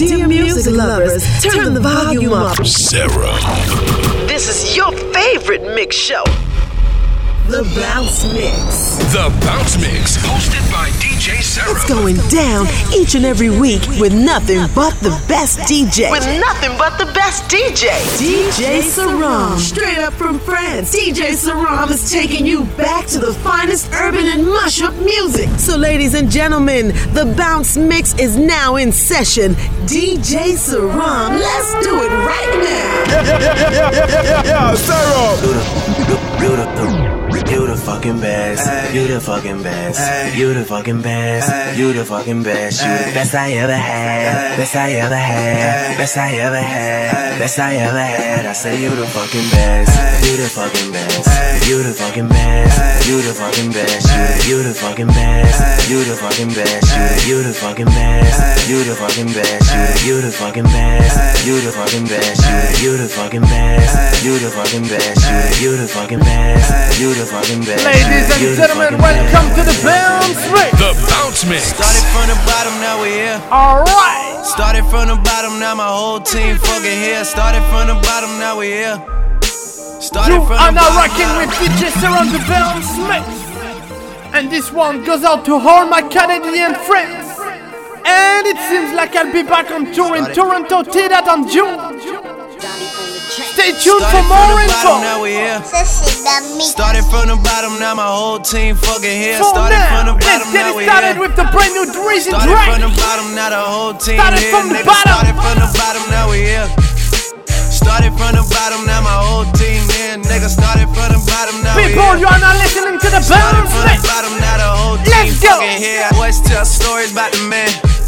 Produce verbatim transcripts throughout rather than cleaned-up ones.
Dear music lovers, turn the volume up. Sarah. This is your favorite mix show. The Bounce Mix. The Bounce Mix, hosted by D J Sarah. It's going down each and every week with nothing but the best D J. With nothing but the best D J. D J Saram. Straight up from France, D J Saram is taking you back to the finest urban and mashup music. So ladies and gentlemen, the Bounce Mix is now in session. D J Saram, let's do it right now. Yeah, yeah, yeah, yeah, yeah, yeah, yeah, yeah, Sarah. Beautiful. You the fucking best, ay, you the fucking best, ay, you the fucking best, ay, you the fucking best, you the best I ever had, best I ever had, best I ever had, best I ever had. I say you the fucking best, you the fucking best, you the fucking best, you the fucking best, you the fucking best, you the fucking best, you the fucking best, you the fucking best, you the fucking best, you the fucking best, you the fucking best, you the fucking best, you the fucking best, you the fucking best. Ladies and gentlemen, welcome to the Bounce Mix. The Bounce Mix. Started from the bottom, now we here. Alright. Started from the bottom, now my whole team fucking here. Started from the bottom, now we here. Started You from are the now bottom, rocking with D J Sarah on the Bounce Mix. And this one goes out to all my Canadian friends. And it seems like I'll be back on tour in Toronto, T that on June. Stay tuned Started for more from the info. bottom, now we here. Started from the bottom, now my whole team fucking here. So Started now, from the let's bottom, get now it we started here. with the brand new Drizzy Started from the Drake. bottom, now the whole team Started here. from the Nigga, bottom. started from the bottom, now we here. Started from the bottom, now my whole team here. Nigga, started from the bottom, now we People, here. you are now listening to the Started Bounce from the Mix. bottom, now the whole team Let's go. fucking here. Boys tell stories about the man.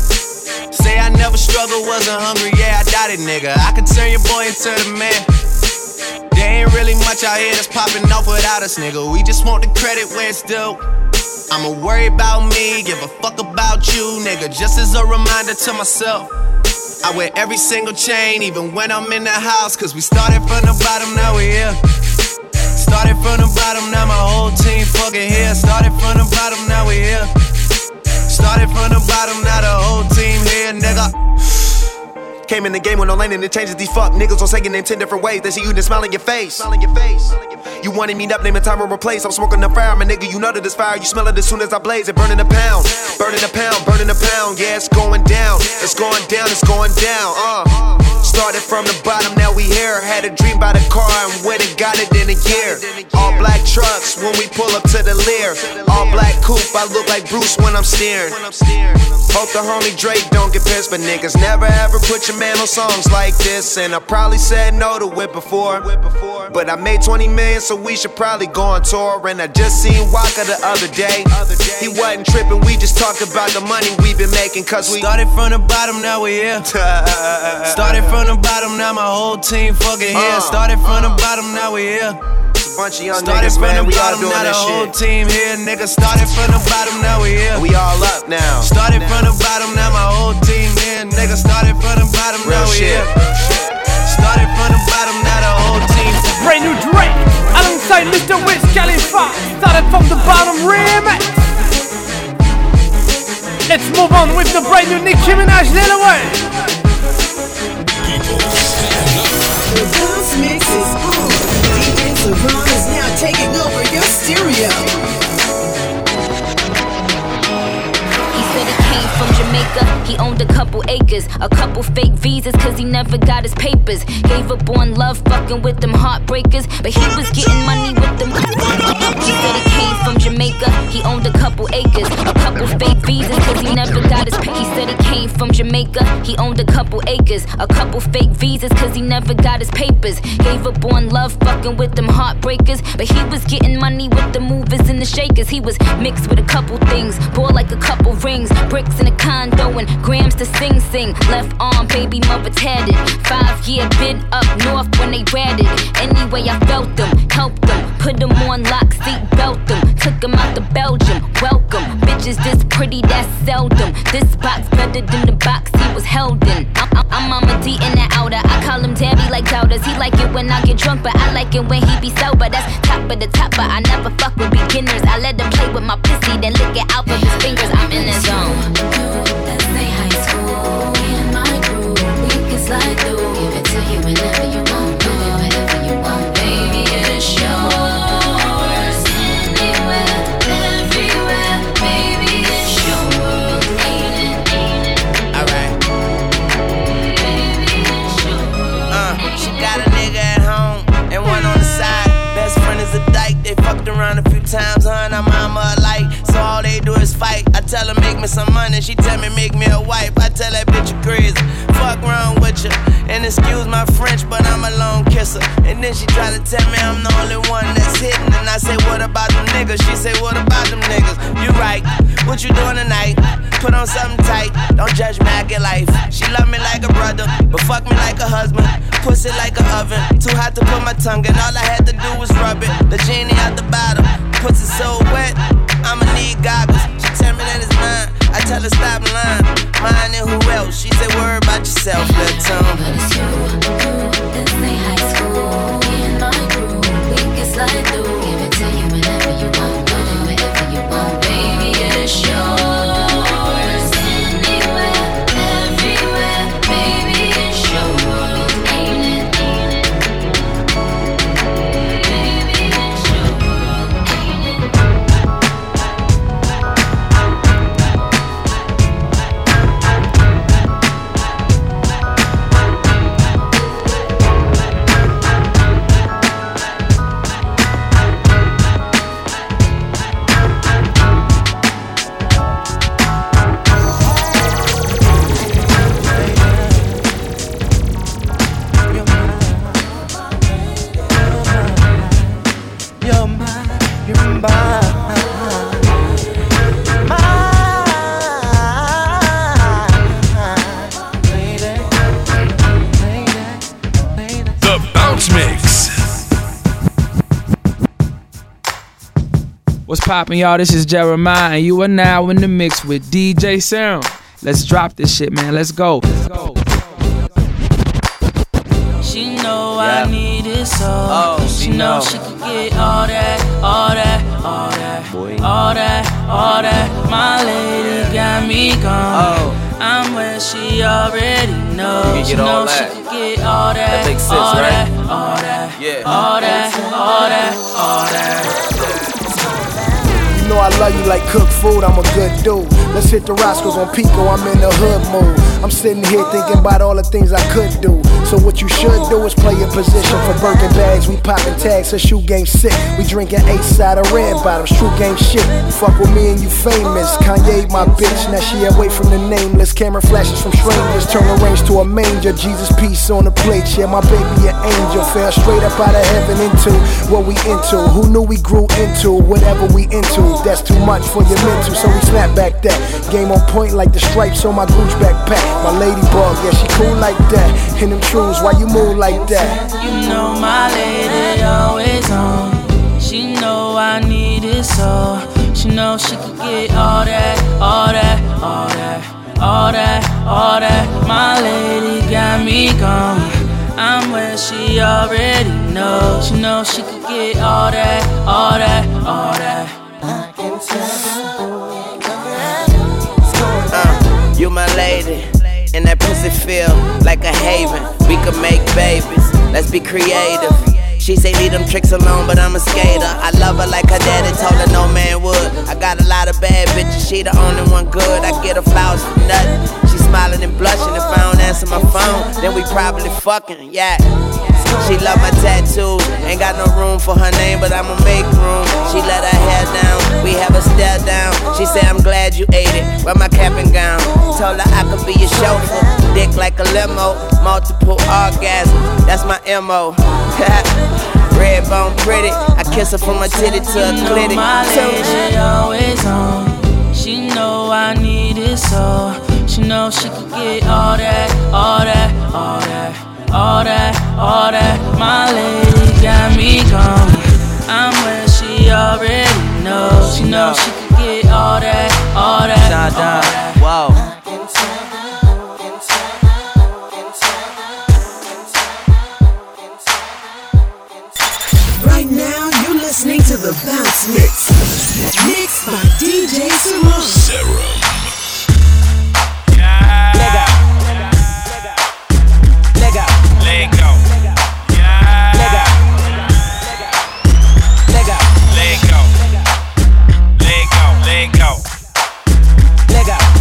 Say I never struggled, wasn't hungry, yeah, I doubt it, nigga. I could turn your boy into the man. There ain't really much out here that's popping off without us, nigga. We just want the credit where it's due. I'ma worry about me, give a fuck about you, nigga. Just as a reminder to myself, I wear every single chain, even when I'm in the house. Cause we started from the bottom, now we here. Started from the bottom, now my whole team fucking here. Started from the bottom, now we here. Started from the bottom, now the whole team here, nigga. Came in the game with no lane and it changes these fuck niggas on saying in ten different ways. They see you then smile in your face. Smile in your face. You wanted me up, name a time or replace. I'm smoking the fire, my nigga. You know that it's fire. You smell it as soon as I blaze it. Burning a pound, burning a pound, burning a pound. Yeah, it's going down. It's going down. It's going down. Uh. Started from the bottom, now we here. Had a dream about a car and went and got it in a year. All black trucks when we pull up to the Lear. All black coupe, I look like Bruce when I'm steering. Hope the homie Drake don't get pissed, but niggas never ever put your man on songs like this. And I probably said no to it before, but I made twenty million, so we should probably go on tour. And I just seen Waka the other day. He wasn't tripping, we just talked about the money we've been making. Cause we started from the bottom, now we here. Started from the bottom, now my whole team fucking here. Started from the bottom, now we here. Bunch of young started niggas, from man, the we all bottom, doing now this the whole shit. team here, nigga. Started from the bottom, now we here. We all up now. Started from the bottom, now my whole team here, nigga. Started from the bottom, Real now we shit. here. Started from the bottom, now the whole team. Brand new Drake alongside Mister Wiz Khalifa. Started from the bottom remix. Let's move on with the brand new Nicki Minaj, Lil Wayne. The Bounce Mix is on. D J Saram is now taking over your stereo. He said he came from Jamaica, he owned a couple acres, a couple fake visas cause he never got his papers. Gave up on love, fucking with them heartbreakers, but he was getting money with them. He said he came from Jamaica, he owned a couple acres, a couple fake visas cause he never got his papers. He said he came from Jamaica, he owned a couple acres, a couple fake visas cause he never got his papers. Gave up on love, fucking with them heartbreakers, but he was getting money with the movers and the shakers. He was mixed with a couple things, bought like a couple rings, bricks in a condo and grams to sing sing. Left arm, baby mother tatted, five year bid up north when they ratted. Anyway, I felt them, helped them, put them on lock, seat belt them, took them out to Belgium. Welcome, bitches this pretty, that's seldom. This box better than the box he was held in. I'm, I'm, I'm Mama D in the outer. I call him Daddy like doubters. He like it when I get drunk, but I like it when he be sober. That's top of the top, but I never fuck with beginners. I let him play with my pussy, then lick it out of his fingers. I'm in the zone. Let's say high school, in my groove. money, she tell me make me a wife. I tell that bitch you crazy. Fuck wrong with you. And excuse my French, but I'm a lone kisser. And then she try to tell me I'm the only one that's hitting. And I say, what about them niggas? She say, what about them niggas? You right, what you doing tonight? Put on something tight, don't judge me, I get life. She love me like a brother, but fuck me like a husband. Pussy like an oven, too hot to put my tongue in. All I had to do was rub it, the genie out the bottle. Pussy so wet, I'ma need goggles. She tell me that it's mine, I tell her stop lying. Mine and who else? She say worry about yourself, little tongue. But it's you, you, this ain't high school. We in my crew, we can slide through. Give it to you whenever you want, whenever you want. Baby, it's yours, anywhere, everywhere. Baby, it's your world, ain't it? Baby, it's your world, ain't it? What's poppin', y'all? This is Jeremiah, and you are now in the mix with D J Serum. Let's drop this shit, man. Let's go. Let's go. She know yeah. I need it so. Oh, she, she know, know she can get all that, all that, all that, Boy. all that, all that. My lady got me gone. Oh. I'm where she already knows. She know she can get all that, that makes sense, all right? that, all that, yeah. all that, all that, all that. You know I love you like cooked food, I'm a good dude. Let's hit the Roscoe's on Pico, I'm in the hood mood. I'm sitting here thinking about all the things I could do. So what you should do is play your position. For Birkin bags, we popping tags, her shoe game sick. We drinking eight-side of red bottoms, true game shit. Fuck with me and you famous. Kanye my bitch, now she away from the nameless. Camera flashes from strangers, turn the range to a manger. Jesus peace on the plate, yeah, my baby an angel. Fell straight up out of heaven into what we into. Who knew we grew into whatever we into? That's too much for your mental, so we snap back that. Game on point like the stripes on my Gucci backpack. My ladybug, yeah, she cool like that. In them shoes, why you move like that? You know my lady always on. She know I need it so. She know she can get all that, all that, all that, all that, all that. My lady got me gone. I'm where she already knows. She know she can get all that, all that, all that. Uh, you my lady, and that pussy feel like a haven. We could make babies, let's be creative. She say leave them tricks alone, but I'm a skater. I love her like her daddy told her no man would. I got a lot of bad bitches, she the only one good. I get her flowers for nothing. She smiling and blushing. If I don't answer my phone, then we probably fucking, yeah. She love my tattoos, ain't got no room for her name, but I'ma make room. She let her hair down, we have a stare down. She said I'm glad you ate it, wear my cap and gown. Told her I could be your chauffeur, dick like a limo, multiple orgasms, that's my M O. Red bone pretty, I kiss her from her titty to her clitty. You know my lady always on. She know I need it so. She know she can get all that, all that, all that. All that, all that, my lady got me gone. I'm where she already knows. She knows she can get all that, all that, all that. Whoa. Right now, you're listening to the Bounce Mix, mixed by D J Serum. Serum. Let go.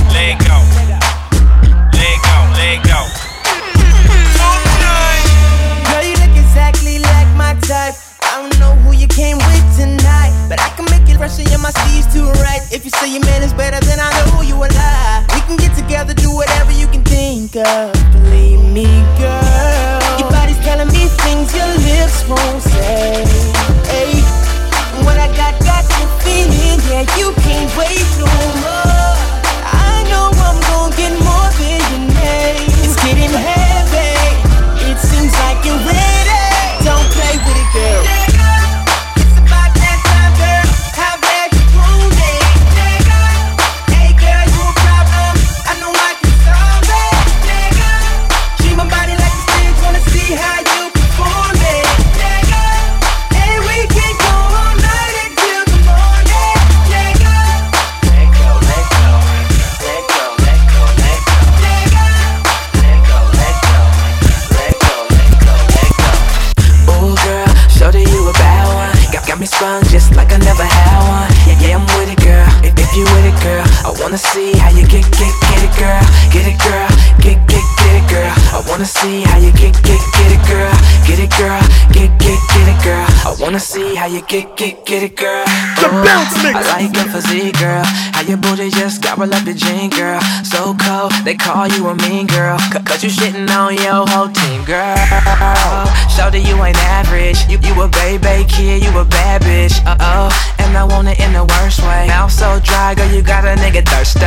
girl, believe me, girl. Your body's telling me things your lips won't say. Hey, what I got, got you feeling, yeah, you can't wait no more. I know I'm gonna get more than your name. It's getting heavy, it seems like you're ready. Don't play with it, girl. It's about that time, girl. How bad you want it? Hey, girl, you a problem. I know I can solve it. Treat my body like a stage, wanna see how you perform it. And we can go all night until the morning. Let go, let go, let go, let go, let go, let go, let go, let go, let go, let go, let go. Ooh, girl, show that you a bad one. Got, got me sprung just like I never had one. Yeah, yeah, I'm with it, girl. If, if you with it, girl, I wanna see how you get, get, get it, girl. Get it, girl. Get, get, get it, girl. I wanna see how you get, get, get it, girl. Get it, girl. Get, get, get it, girl. I wanna see how you get, get, get it, girl. The bounce mix. I like your physique, girl. How your booty just gobble up the jean, girl. So cold, they call you a mean girl. C- Cause you shitting on your whole team, girl. Show that you ain't average. You, you a baby kid, you a bad bitch. Uh-oh, and I want it in the worst way. Mouth so dry, girl, you got a nigga thirsty.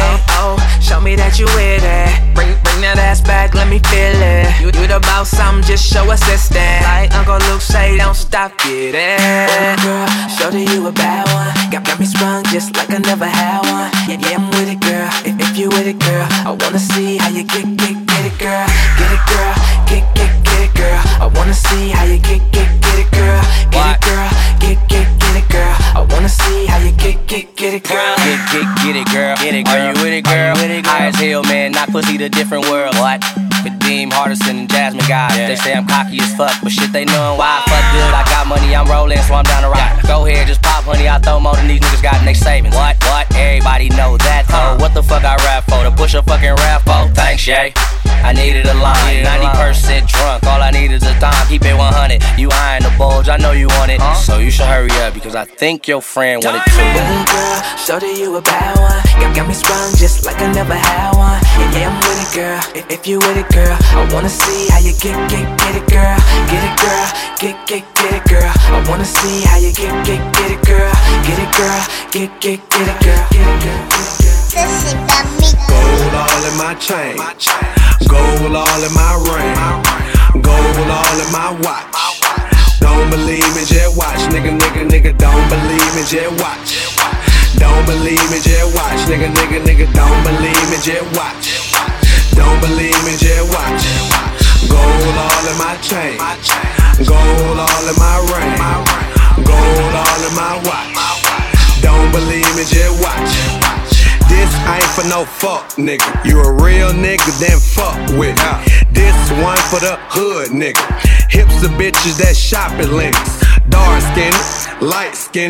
Oh, show me that you with it. Bring, bring that ass back, let me feel it. You, you about something, just show assistance. Like Uncle Luke say, don't stop, get it. Oh, girl, show that you a bad one. Got, got me sprung just like I never had one. Yeah, yeah, I'm with it, girl. If, if you with it, girl, I wanna see how you get, get, get it, girl. Get it, girl. Get, get, get it, girl. I wanna see how you get, get, get it, girl. Get it, girl. Get, get, get it, girl. I wanna see how you get, get, get it, girl. Get, get, get it, girl. Get it, girl. Are you with it, girl? With it, girl? High as hell, man. Knock pussy to different worlds. What? Kadeem, Hardison, and Jasmine guys. Yeah. They say I'm cocky as fuck, but shit, they knowin' why I fuck good. I got money, I'm rolling, so I'm down to rock. Go ahead, just pop honey, I throw more than these niggas got in they savings. What? What? Everybody know that, though. What the fuck I rap for? To push a fucking rap for? Thanks, Shay. I needed a line, ninety percent drunk. All I need is a dime, keep it one hundred. You eyeing the bulge, I know you want it. Huh? So you should hurry up, because I think your friend wanted to. Ooh, girl, show that you a bad one. Got, got me sprung just like I never had one. Yeah, yeah, I'm with it, girl. If, if you with it, girl, I wanna see how you get, get, get it, girl. Get it, girl. Get, get, get it, girl. I wanna see how you get, get, get it, girl. Get it, girl. Get, get, get it, girl. Get it, girl. This is about me. Gold all in my chain. Gold all in my ring. Gold all in my watch. Don't believe me, just watch. Nigga, nigga, nigga, don't believe me, just watch. Don't believe me, just watch. Nigga, nigga, nigga, don't believe me, just watch. Don't believe me, just watch. Gold all in my chain. Gold all in my ring. Gold all in my watch. Don't believe me, just watch. This ain't for no fuck, nigga. You a real nigga, then fuck with me. This one for the hood, nigga. Hips of bitches that shop at Linux. Dark skinned, light skinned,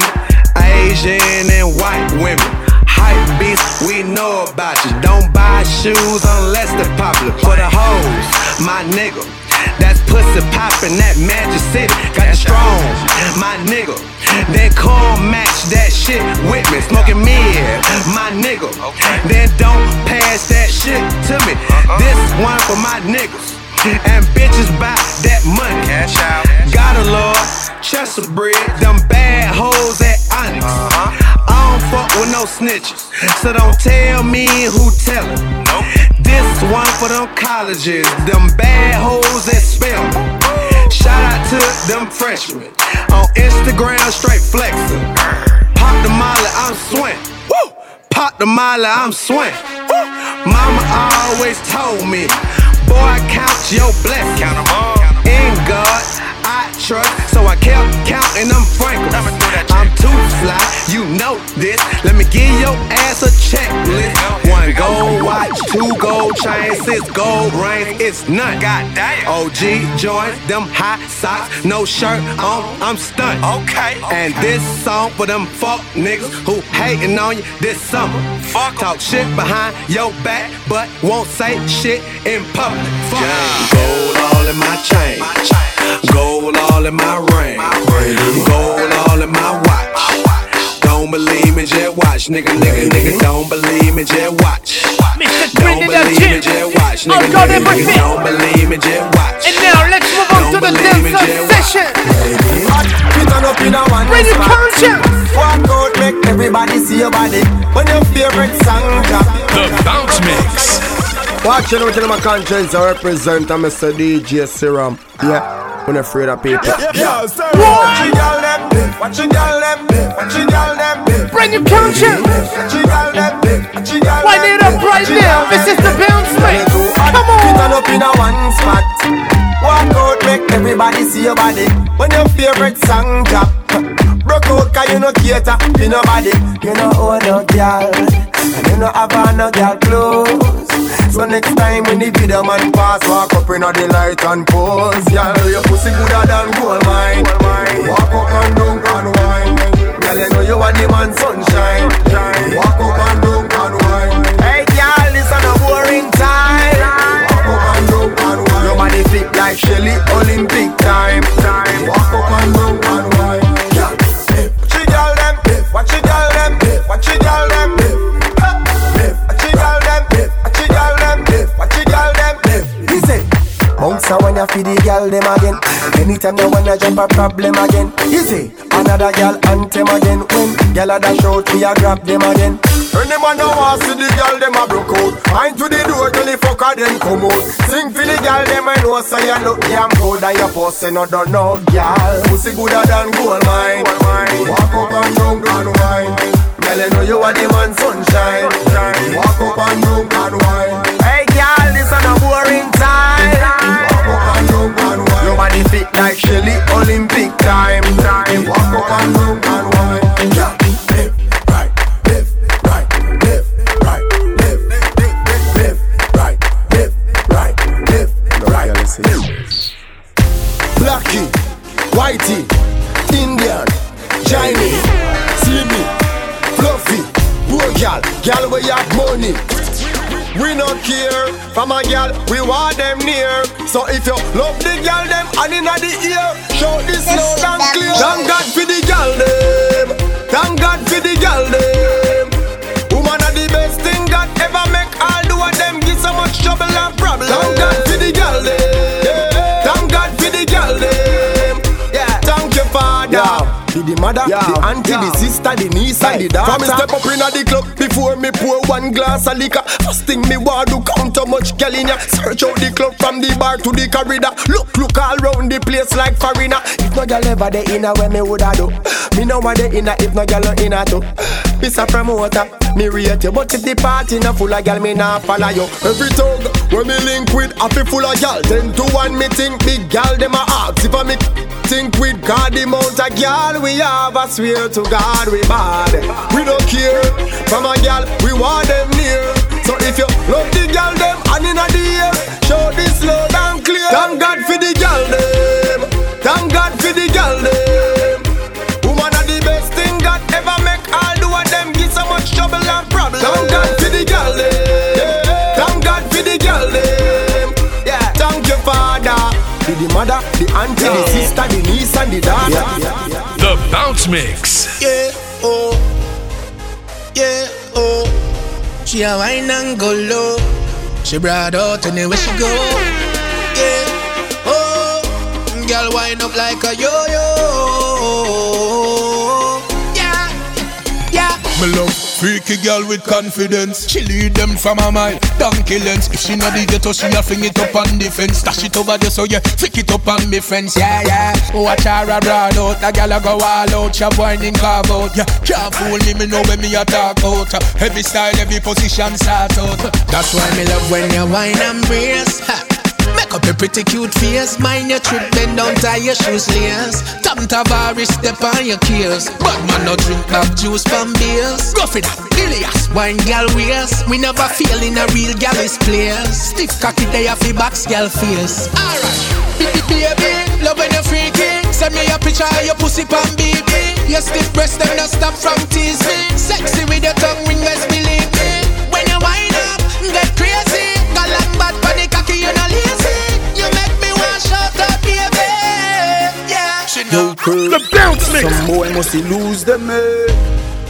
Asian and white women. Hype beats, we know about you. Don't buy shoes unless they're popular. For the hoes, my nigga. That's pussy poppin', that Magic City. Got you strong, my nigga. Then come match that shit with me. Smoking mid, my nigga. Then don't pass that shit to me. This one for my niggas. And bitches buy that money. Cash out. Gotta love Chester bread. Them bad hoes at Onyx. I don't fuck with no snitches, so don't tell me who tellin'. This one for them colleges, them bad hoes at Spelman. Shout out to them freshmen on Instagram, straight flexin'. Pop the molly, I'm swing. Woo! Pop the molly, I'm swing. Woo! Mama always told me, boy, count your blessings. Count 'em all. In God, I trust, so I kept counting them frankles. I'm too fly, you know this. Let me give your ass a checklist. One gold watch, two gold chains, six gold rings, it's none. O G joints, them high socks, no shirt on, I'm stunned. Okay. And this song for them fuck niggas who hating on you this summer. Fuck talk shit behind your back, but won't say shit in public. Fuck. Gold all in my chain. Gold all in my ring. Gold all in my watch. Don't Don't believe me, just watch. Nigga, nigga, nigga, don't believe me, just watch. Mister Don't believe me, just watch. Nigga, nigga, nigga, don't believe me, just watch. And now let's move on to the dance session. Bring your culture. Walk out, make everybody see your body. When your favorite song drop. The Bounce Mix. Watching out in my conscience, I represent I'm Mister D J Serum. Yeah, I'm afraid of people. Yeah, yeah, yeah. Watch you girl them, watch you girl them, watch you girl them. Bring your culture. Watch you girl them, watch you girl them. Wind it up right now. This is the Bounce Mix. Come on. Turn up in a one spot. Walk out, make everybody see your body. When your favorite song drop. Broke out cause you no cater to nobody. You know own no girl, and you no have no girl clothes. So next time when the video man pass, walk up in the light and pose. Girl, your pussy gooder than gold mine. Walk up and down and wine. Girl, you know you are the man sunshine. Walk up and down and wine. Hey girl, this is a boring time. Walk up and down and wine. Your body fit like Shelly Olympic time. Walk up and down and wine. Watch you girl them, watch you girl them, watch you girl them, watch you girl them, watch you girl them. He say, bounce when you feed the girl them again. Anytime you wanna jump a problem again. He say, another girl anthem again. When girl a dash out, we a grab them again. When them a no want see the girl them a broke out. Mind to the door till the fucker then come out. Sing for the girl them I know say you look damn good and your pussy no done no girl. Pussy gooder than gold mine. Walk up and down and wine. Girl you know you are the man sunshine. Walk up and down and wine. Hey girl, this is a boring time. Walk up and down and wine. Your body fit like Shelly Olympic time. Walk up and down and wine. Yeah. Blackie, Whitey, Indian, Chinese, Slimmy, Fluffy, poor gal, gal we have money. We not care, from a gal, we want them near. So if you love the gal them and inna the ear, show this loud and clear. Thank God for the gal them, thank God for the gal them. Woman are the best thing God ever make. All do of them give so much trouble and problem. Thank God for the gal them. Thank God for the girl them. Yeah. Thank you father. Yeah. The mother, yeah. The auntie, yeah. The sister, the niece hey. And the daughter. From me step up in the club before me pour one glass of liquor. First thing me want to count how much girl in ya. Search out the club from the bar to the corridor. Look, look all round the place like foreigner. If no girl ever dey inna where me woulda do. Me know what they inna if no girl no inna too. Miss a promoter, me rate you. But if the party na full of girl, me nah follow you. Every tongue when me link with happy full of girl. Ten to one me think big girl them a ask. If I me think with God the amount of girl we have, I swear to God we bad. We don't care. From a girl we want them near. So if you love the girl them and inna the air, show this loud and clear. Thank God for the girl them. Thank God for the girl them. Woman are the best thing God ever make. All do of them give so much trouble and problem. Thank God for the girl them. Thank God for the girl them. Yeah. Thank you father. The mother, the auntie, yeah. The sister, the niece and the daughter. Yeah, yeah, yeah. The Bounce Mix. Yeah, oh, yeah, oh. She a wine and go low. She brought out anywhere she go. Yeah, oh, girl wind up like a yo-yo. Yeah, yeah. Me love freaky girl with confidence. She lead them from her mind, donkey lens. If she not the ghetto, she a fling it up on the fence. Dash it over there, so yeah, flick it up on me friends. Yeah, yeah. Watch her a broad out, the girl a go all out. She whining carve out. Yeah, can't fool me, me know when me a talk out. Every style, every position start out. That's why me love when you whine and brace. Ha. Make up a pretty cute face. Mind your trip, bend down, tie your shoes lace. Tom Tavares, step on your keels. But man no drink back juice from beers. Go for that, Ilias, wine gal wears. We never feel in a real gal's place. Stiff cocky day off the box gal face. Alright, baby, love when you're freaky. Send me a picture of your pussy pan baby. Your stiff breast them not stop from tease me. Sexy with your tongue ring, best believe me. When you wind up, get crazy. Galang bad for the cocky, you know lazy. You make me want shout out, baby. Yeah. Yo, crew, the Bounce Mix. Some boy must lose them, eh.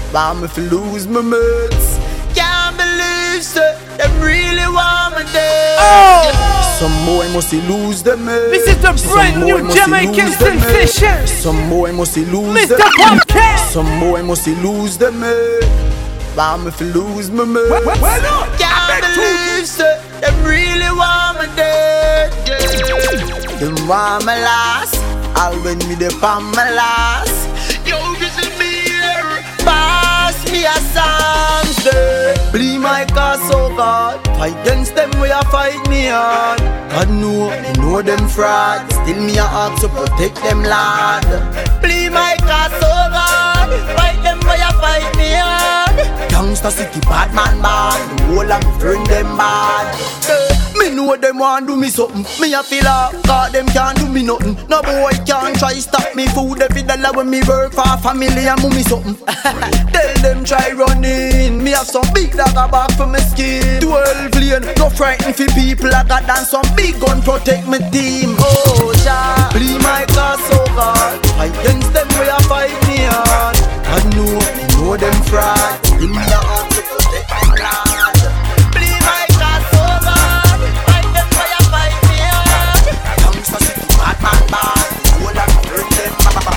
Why me fi lose my mates? Can't believe so, them really want me dead. Oh! Some boy must he lose them mates. This is the brand new Jamaican sensation. Some boy must he lose Mister them Pumpkin. Some boy must he lose them mates. Why me fi lose my mates? Well, well, well, Can't believe so, them really want me dead. Yeah. Them want me last, I'll win me the palm my last. Yo, this is me here. Pass me a song, say. Bleed my cause, oh God. Fight against them, we a fight me on. God know, you know them frauds. Still me a ask to protect them, lad. Bleed my cause, oh God. Fight them, we a fight me on. Gangsta city, bad man bad. The whole of me friend them bad. Me know them want do me something. Me a feel up, cause them can't do me nothing. No boy can't try stop me food every dollar when me work for family and mummy something. Tell them try running. Me have some big dagger back for my skin. Twelve lane, no frightened for people. I got done some big gun protect my team. Oh, ja, bleed my cause, oh God. Fight against them, we a fight me on. I know, me know them fraud. Give me a heart to protect my blood. Bleed my cause, oh God. Fight them, we a fight me on. Youngster city, bad man bad. Hold on, burn them.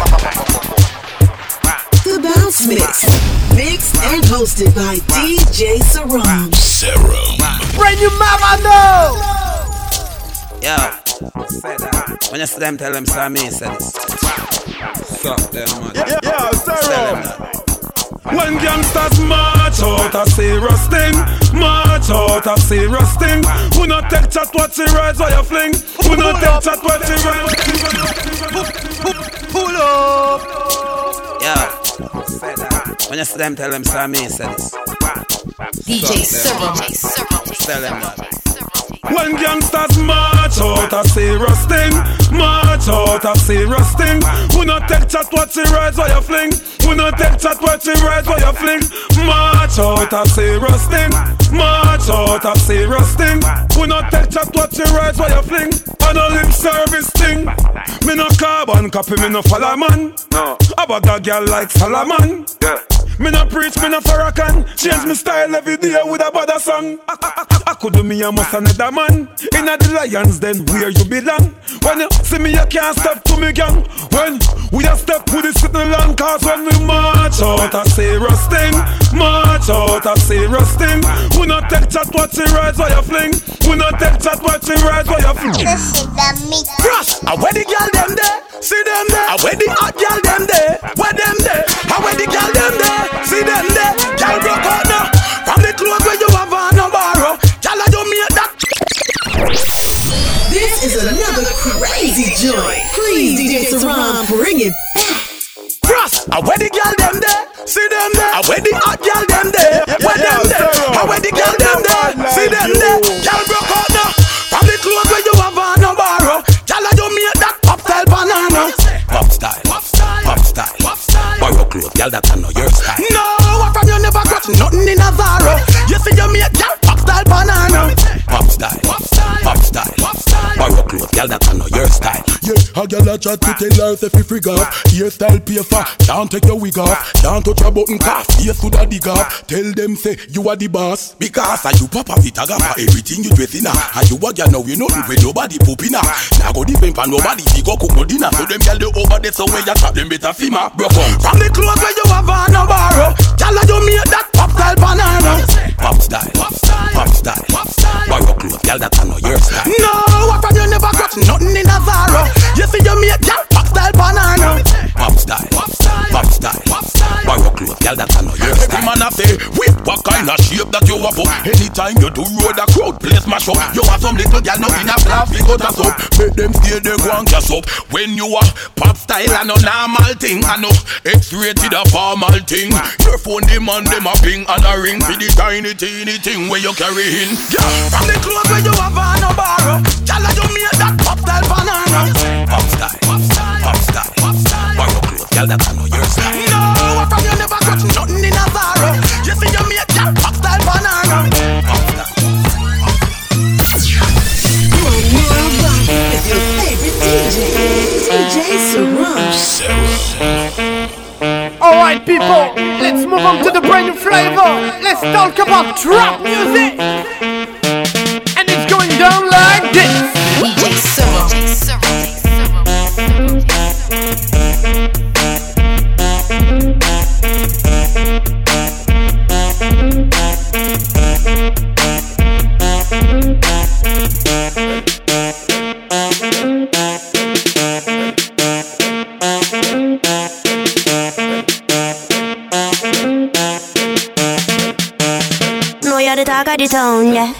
The Bounce Mix, mixed and hosted by D J Serum. Serum. Brand new mama, no! Yo, say that. When you see them, tell them, say me, say this. Suck them, man. Yeah, yeah, Serum. When gangsters march out a serious thing, march out a serious thing. We not take chat what she rides while you fling. We not take chat what she rides. Pull up. Yo, say that. When you see them, tell them, say me, say this. D J Serum. Tell them that. When gangsters march out a serious thing, march out a serious thing. We not take chat what she rides while you fling. We not take chat what she rides while you fling. March out a serious thing, march out a serious thing. We not take chat what she rides while you fling. I no lip service thing. Me no carbon copy, me no follow man. No. About a girl like Solomon. Yeah. Me no preach, me no Farrakhan. Change me style every day with a bad song. I, I, I, I could do me a must another man. Inna the Lions then where you belong. When you see me you can't step to me gang. When we a step with the sitting long. Cause when we march out a serious thing, march out a serious thing. We not take chat what she rides while you fling. We not take chat what she rides while you fling. This is the mix. Crush, I where the girl them there, see them there. I where the hot girl them there, where them there. I where the girl them there, see them there. Girl broke out now, from the clothes where you have on no borrow. Girl I do me that. This is another crazy joint. Please, D J Serum, bring it back. Cross, I where the girl them there, see them there. I where the hot girl them there, where them there. I where the girl them there, see them there. Girl broke out now, from the clothes where you have on no borrow. Girl I do me that pop style banana. Pop style, pop style, pop style, pop style. Borrow clothes, girl that I know your style. No, what from you never got nothing in a Zara. You see you me a girl pop style banana. Pop style, pop style, pop style, pop style. Borrow clothes, girl that I know your style. Yeah, a girl a chat to tell her if you frig off. Hairstyle pay for, can't take your wig off. Can't touch a button cough, yes to the dig off. Tell them say you are the boss. Because are you papa vitaga for everything you dress in her. And you a girl now you know you with nobody pooping her. Now go deep in for nobody fi go cook no dinner. So them girl they over there so when you trap them better see ma. Broke on. From the clothes where you have on no borrow. Girl I do me that pop style banana. Pop style, pop style, pop style, pop style. Borrow clothes, girl that I know your style. No, what from you never got nothing in a Zara. You see you me a girl pop style banana. Pop style, pop style, pop style, pop style. Borrow clothes, girl that I know your style. Every man a say, wait, what kind of shape that you have up? Anytime you do road a crowd place mash up. You have some little girl nothing a plastic out of soap. Make them stay there go and gas up. When you a pop style and no normal thing, and no X-rated a formal thing. Your phone them and them a ping and a ring for the tiny teeny thing where you carry in. Yeah, from the clothes where you have on no borrow. Girl I do me that pop style banana. Pop style, pop style, pop style, pop style. Borrow clothes, girl that I know your style. No, what from you never got nothing in a Zara. You see you me a girl pop style banana. Pop style. You are now rocking with your favorite D J, D J Serum. Alright, people, let's move welcome to the brand new flavor. Let's talk about trap music. And it's going down like this. D J Serum. No, you're the talk of the town, yeah.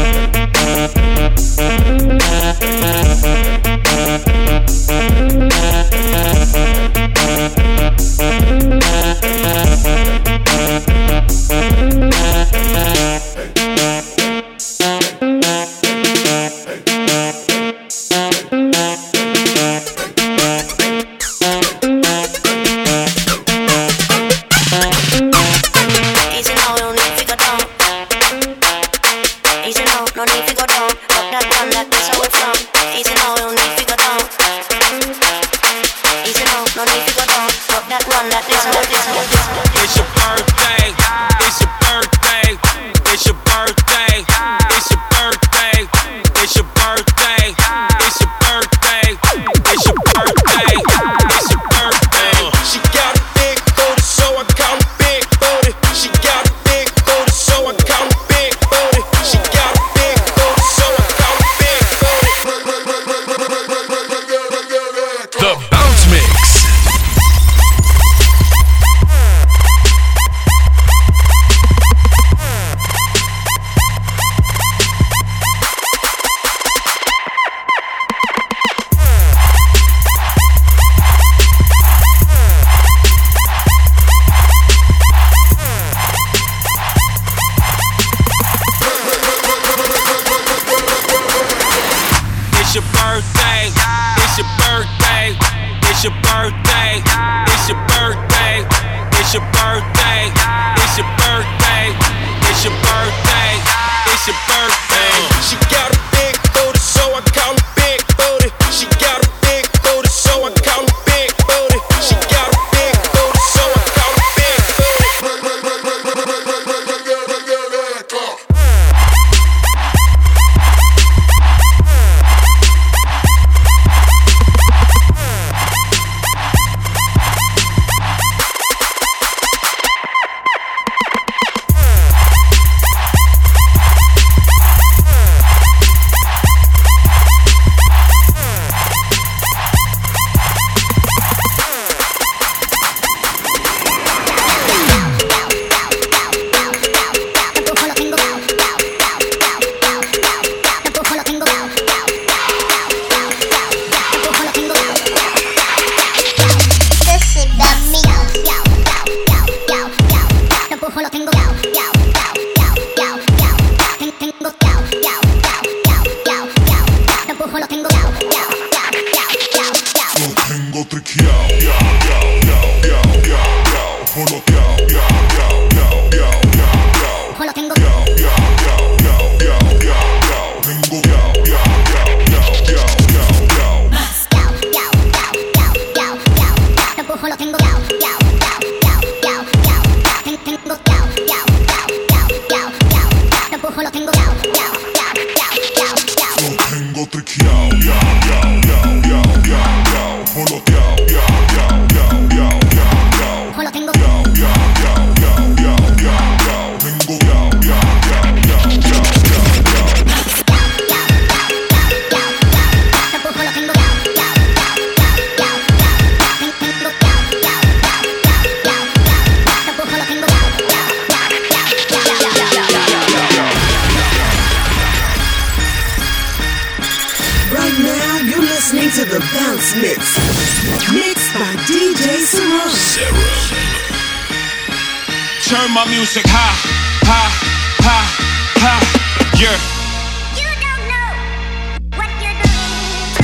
Turn my music high, high, high, high, yeah. You don't know what you're doing.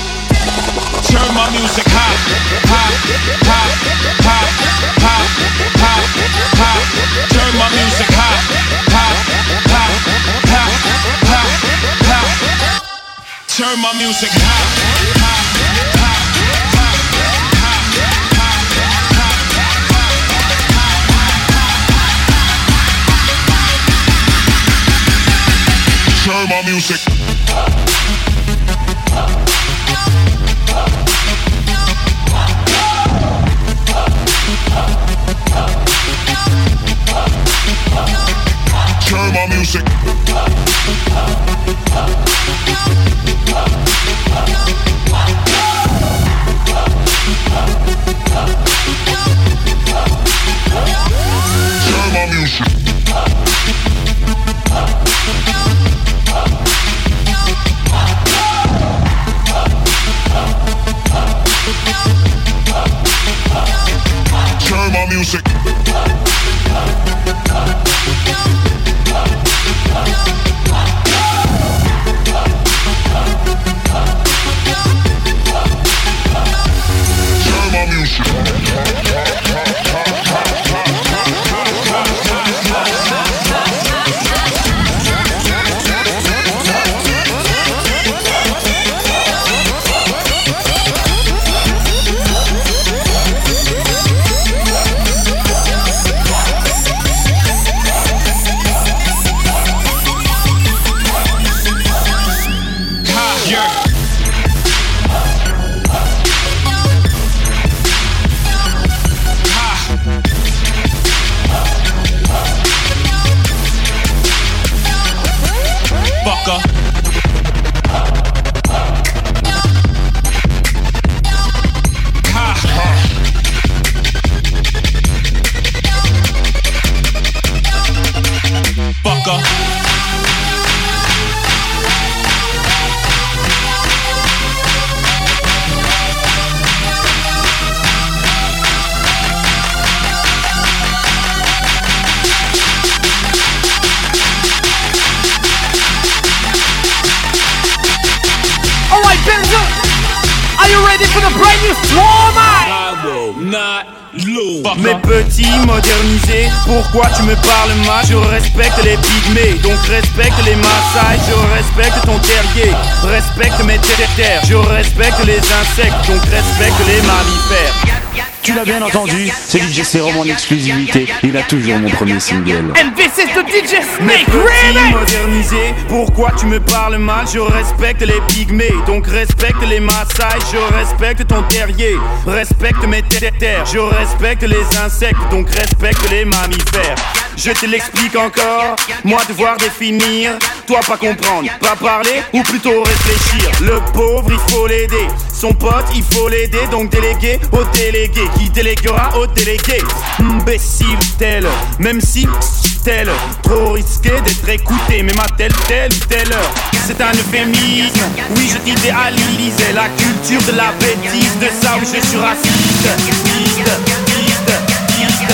Turn my music high, high, high, high, high, high, high. Turn my music high, high, high, high, high, high. Turn my music high, high, high. my music. Turn my music. Turn my music. Turn my music. Turn my music. Mes petits modernisés, pourquoi tu me parles mal? Je respecte les pygmées, donc respecte les Maasai. Je respecte ton terrier, respecte mes terres. Je respecte les insectes, donc respecte les mammifères. Tu l'as bien entendu, c'est D J Serum en exclusivité. Il a toujours mon premier single. And this is the D J Snake Remix. Modernisé, pourquoi tu me parles mal? Je respecte les pygmées, donc respecte les Maasai. Je respecte ton terrier, respecte mes terres. Je respecte les insectes, donc respecte les mammifères. Je te l'explique encore, moi devoir définir, toi pas comprendre, pas parler ou plutôt réfléchir. Le pauvre il faut l'aider, son pote il faut l'aider, donc délégué au délégué qui déléguera au délégué. Imbécile tel, même si tel, trop risqué d'être écouté, même à telle telle ou telle heure. C'est un euphémisme, oui je t'idéalisais la culture de la bêtise, de ça où je suis raciste. Piste, piste, piste.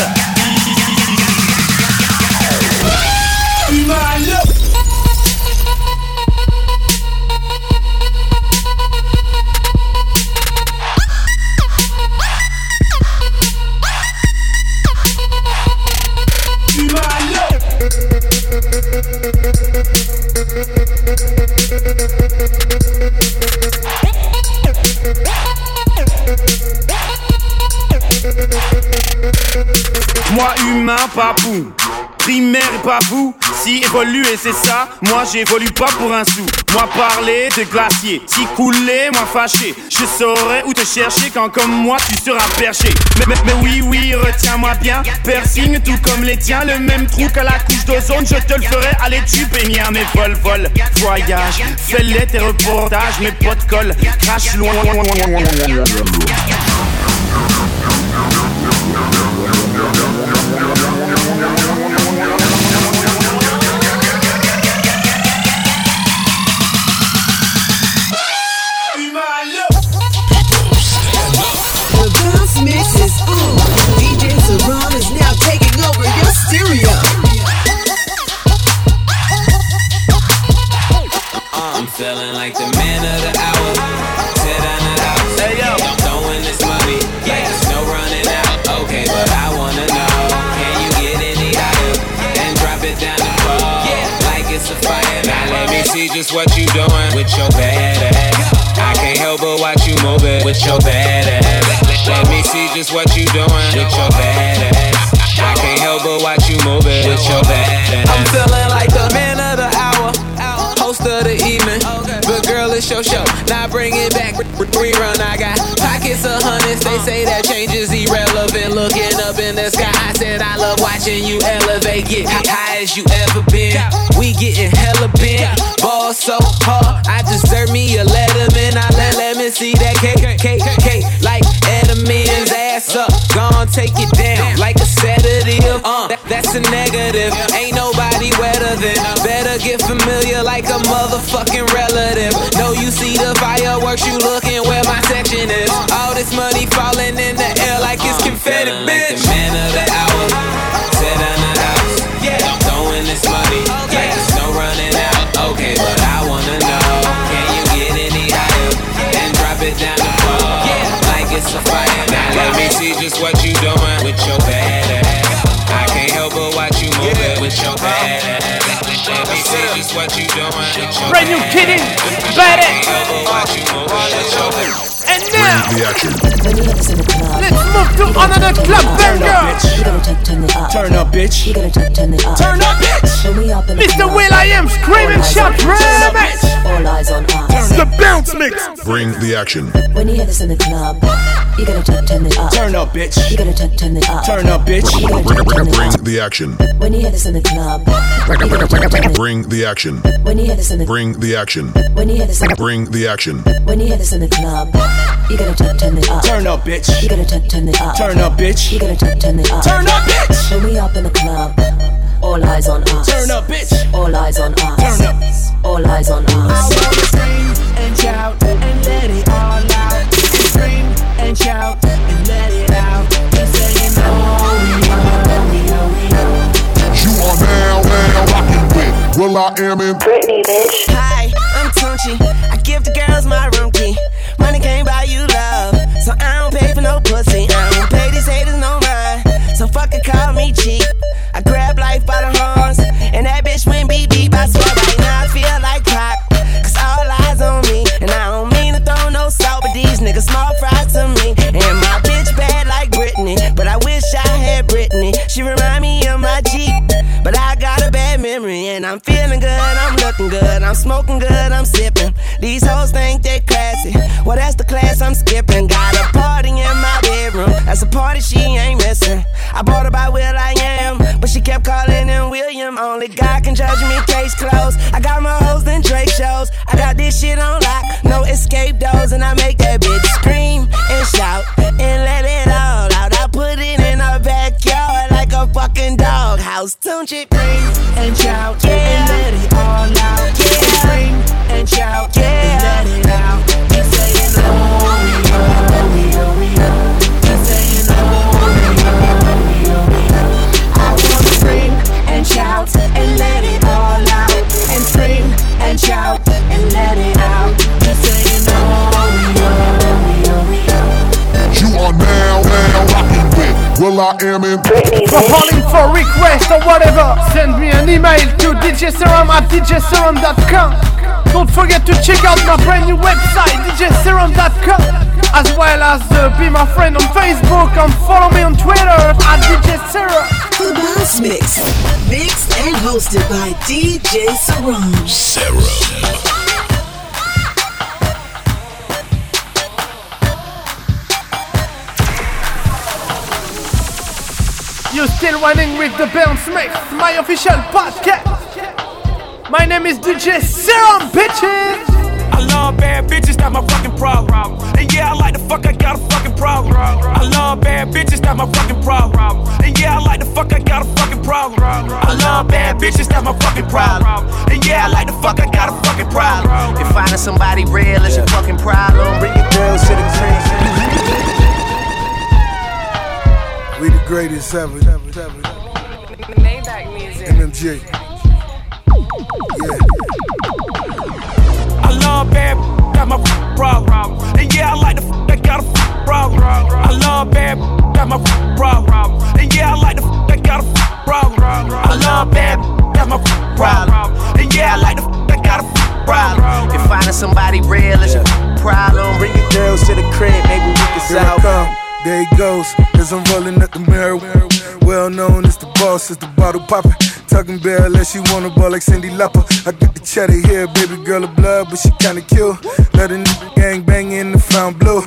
Moi humain, papou, primaire et pas vous. Si évoluer c'est ça, moi j'évolue pas pour un sou. Moi parler de glacier, si couler, moi fâché. Je saurais où te chercher quand comme moi tu seras perché. Mais, mais, mais oui, oui, retiens-moi bien. Piercing tout comme les tiens, le même trou qu'à la couche d'ozone. Je te le ferai, allez tu baignard. Mes vol, vol, voyage, fais-les tes reportages. Mes potes collent, crache loin. I'm feeling like the man of the hour. Tear down the house. Hey, yo. I'm throwing this money like there's no running out. Okay, but I wanna know, can you get any higher and drop it down the floor like it's a fire? Now let me see just what you doing with your bad ass. I can't help but watch you move it with your bad ass. Let me see just what you doing with your bad ass. I can't help but watch you move it with your bad ass. I'm feeling like the man of the hour. Host of show show. Now bring it back, rerun. I got pockets of hundreds. They say that change is irrelevant. Looking up in the sky, I said I love watching you elevate. Get high as you ever been. We getting hella bent. Ball so hard, I deserve me a Letterman. I let let me see that cake, cake, cake. Like Edelman's ass up, gon' take it down like a sedative. Uh, that, that's a negative. Ain't nobody wetter than. Better get familiar like a motherfucking relative. No, you see the fireworks, you looking where my section is. All this money falling in the air like it's confetti, uh, bitch. Like the man of the hour, tear down the house. Yeah, I'm throwing this money. Yeah, there's no running out. Okay, but I wanna know, can you get any higher and drop it down the floor? Yeah, like it's a fire. Now let me see just what you doing with your bad ass. I can't help but watch you move it with your bad ass. Let me see just what you doing with your brand new kidding, badass. And now, let's move to another club banger. Turn up, bitch. Turn up, bitch. Mister Will I Am screaming shot remix. All eyes on us. The bounce mix. Bring the action. When you hear this in the club, you gotta turn it up. Turn up, bitch. You gotta turn it up. Turn up, bitch. Bring the action. When you hear this in the club, you gotta turn it up. Bring the action. When you hear this in the Bring the action. When you hear this in the Bring the action. When you hear this in the club, you gotta turn it up. Turn up, bitch. You gotta turn it up. Turn up, bitch. You gotta turn it up. Turn up, bitch. When we up in the club, all eyes on us. Turn up, bitch. All eyes on us. Turn up. All eyes on us. I wanna scream and shout and let it all out. Scream and shout and let it out. And say no, we know, we know, we know. You are now, now rocking with Will I Am in Britney, bitch. Hi, I'm Tunchi. I give the girls my room key. Money can't buy you love, so I don't pay for no pussy. I don't pay these haters no mind, so fucking call me cheap. I grab life by the horns, and that bitch went beep beep. I swear right now I feel like pop, cause all eyes on me. And I don't mean to throw no salt, but these niggas small fries to me. And my bitch bad like Britney, but I wish I had Britney. She remind me of my Jeep, but I got a bad memory. And I'm feeling good, I'm looking good, I'm smoking good, I'm sipping. These hoes think they classy, well that's the class I'm skipping. Got a party in my bedroom, that's a party she ain't missing. I bought her by Will I Am, but she kept calling him William. Only God can judge me, case closed. I got my hoes in Drake shows, I got this shit on lock, no escape doors. And I make that bitch scream and shout and let it all out. I put it in her backyard like a fucking dog house. Don't you scream and shout yeah. and let it all out. Yeah. Scream and shout yeah. and let it out. Keep saying no, we know, we know, we know. Keep saying no, we know, we know, we know. I wanna scream and shout and let it all out. And scream and shout and let it out. Keep saying no, we know, we know, we know. You are now, now rocking with Will I Am in For calling for request or whatever, send me an email to d j serum at d j serum dot com. Don't forget to check out my brand new website, d j serum dot com, as well as uh, be my friend on Facebook and follow me on Twitter at D J Serum. The Bounce Mix, mixed and hosted by D J Serum. Serum. You're still running with the Bounce Mix, my official podcast. My name is D J Serum, bitches. I love bad bitches, that's my fucking problem. And yeah, I like the fuck, I got a fucking problem. I love bad bitches, that's my fucking problem. And yeah, I like the fuck, I got a fucking problem. I love bad bitches, that's my fucking problem. And yeah, I like the fuck, I got a fucking problem. If finding somebody real is your fucking problem, bring your girls to the crib. We the greatest ever, ever, ever. Maybach music. M M G. Yeah. I love bad, that's my problem. And yeah, I like the fuck, I got a problem. I love bad, that's my problem. And yeah, I like the fuck, I got a problem. I love bad, that's my problem. And yeah, I like the fuck, I got a problem. If finding somebody real is your problem, bring your girls to the crib, maybe we can solve it. There he goes, as I'm rolling up the mirror. Well known as the boss, as the bottle poppin'. talking bare unless she wanna ball like Cyndi Lauper. I get the cheddar here, baby girl of blood, but she kinda kill. Let a nigga gang bang in the found blue.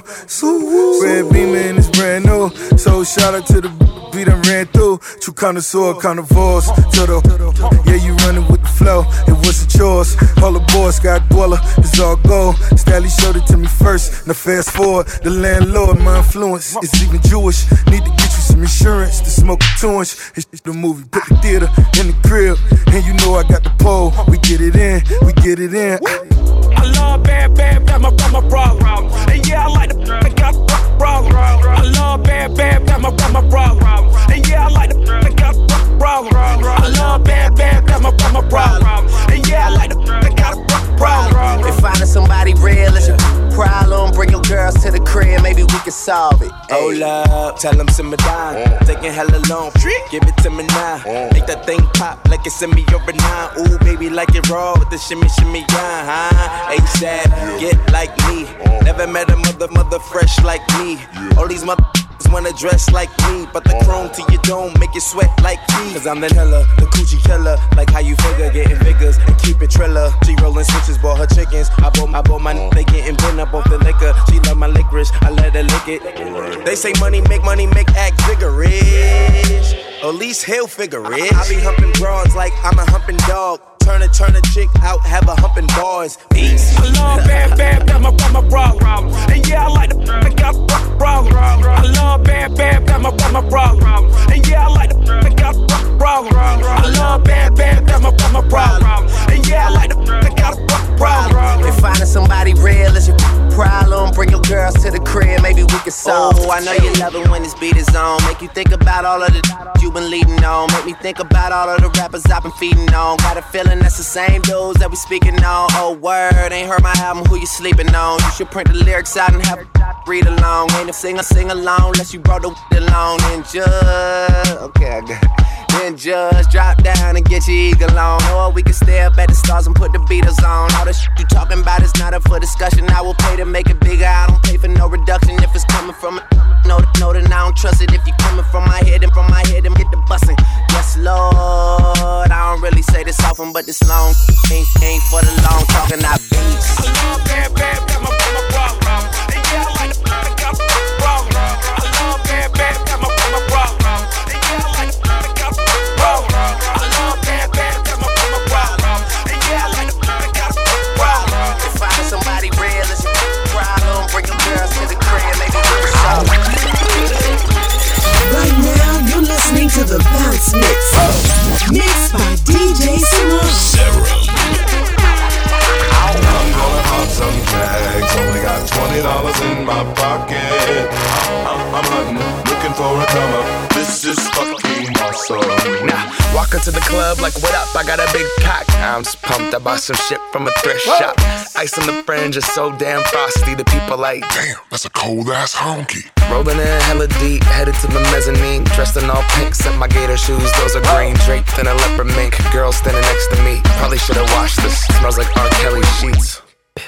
So red beamer and it's brand new. So shout out to the beat I ran through. True connoisseur, carnivores. To the yeah, you running with the flow. It was a choice. All the boys got Guala, it's all gold. Stally showed it to me first. Now fast forward, the landlord, my influence is even Jewish. Need to get you some insurance to smoke a two inch. It's the movie, put the theater in the crib, and you know I got the pole. We get it in, we get it in. I love bad, bad, bad, my, my problem. And yeah, I like the I got the problem. I love bad, bad, bad, my, my problem. And yeah, I like the I got the problem. I love bad, bad, bad, my, my problem. And yeah, I like the I got the problem. If finding somebody real is your problem, bring your girls to the crib, maybe we can solve it. Hold up, tell them simmer down. Taking hella long, give it to me now. Make that thing pop like it's in me over now. Ooh, baby, like it raw with the shimmy, shimmy, yeah, huh? ASAP, get like me. Never met a mother, mother fresh like me. All these mother wanna dress like me, but the chrome to your dome make you sweat like me. Cause I'm the hella, the coochie killer. Like how you figure, getting figures and keep it triller. She rolling switches, bought her chickens. I bought, I bought my n- they getting bent up off the liquor. She love my licorice, I let her lick it. They say money make money make act vigorous. At least he'll figure it. I, I be humping broads like I'm a humping dog. Turn a turn a chick out, have a humping bars. Peace. I love bad, bad, bad, my, my problem. And yeah, I like the I got the problem. I love bad, bad, bad, my, my problem. And yeah, I like the I got the problem. I love bad, bad, bad, my, my problem. And yeah, I like the I got the problem. If finding somebody real is your problem, bring your girls to the crib, maybe we can solve. Oh, I know you love it when this beat is on. Make you think about all of the you been leading on. Make me think about all of the rappers I've been feeding on. Got a feeling that's the same dudes that we speaking on. Oh, word, ain't heard my album, who you sleeping on? You should print the lyrics out and have a read along. Ain't a singer sing along unless you brought the along. And just, okay, I got it. Then just drop down and get your eagle on. Or we can stay up at the stars and put the Beatles on. All the shit you talking about is not up for discussion. I will pay to make it bigger. I don't pay for no reduction if it's coming from it. No, no, then I don't trust it. If you coming from my head and from my head and get the bussin'. Yes, Lord. I don't really say this often, but this long ain't, ain't for the long talking. I beats. I love bad, bad, bad, my, my problem. And yeah, I like the I got the problem. I love bad, bad, bad, my, my problem. And yeah, I like the I got the problem. I love bad, bad, bad, my, my problem. And yeah, I like the I got the problem. If finding somebody real is your problem, bring your girls to the crib, maybe we can solve it. Right now, you're listening to the Bounce Mix, mixed by D J Serum. I'm gonna pop some tags, only got twenty dollars in my pocket. I'm, I'm hunting, looking for a come up. This is fucking awesome. Nah, walk into the club like, what up? I got a big cock. I'm just pumped, I bought some shit from a thrift Whoa. shop. Ice on the fringe is so damn frosty, the people like, damn, that's a cold ass honky. Rolling in hella deep, headed to the mezzanine. Dressed in all pink, except my gator shoes, those are green. Draped in a leopard mink, girl standing next to me. Probably should've washed this, smells like R. Kelly sheets.